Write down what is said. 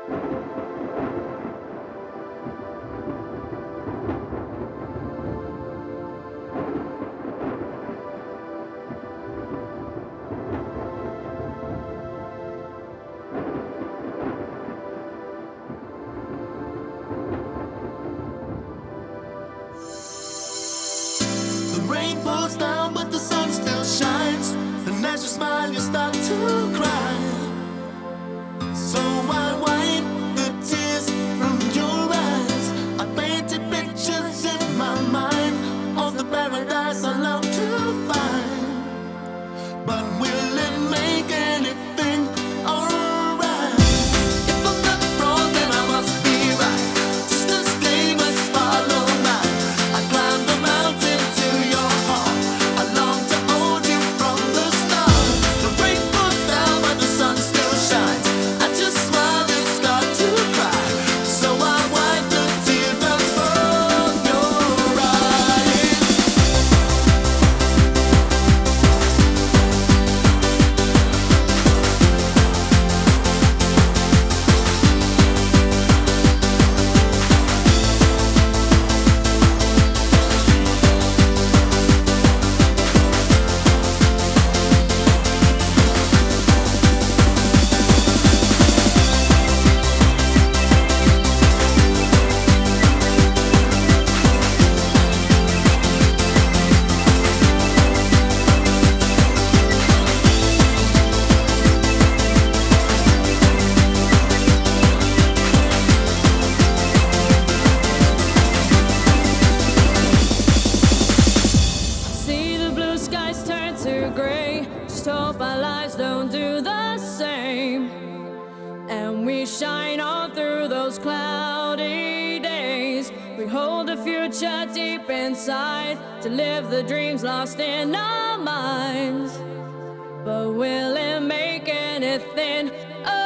The rain falls down, but the sun still shines. And as you smile, you start to cry. So I wipe the tears from your eyes. I painted pictures in my mind of the paradise I love to find. But will it make anything alright? If I'm not wrong, then I must be right. Just disclaimers follow mine. I climbed the mountain to your heart. I long to hold you from the start. The rain falls down, but the sun still shines. I just smile and start to cry. So I wipe the teardrops from your eyes. See the blue skies turn to gray. Just hope our lives don't do the same. And we shine on through those cloudy days. We hold the future deep inside to live the dreams lost in our minds. But will it make anything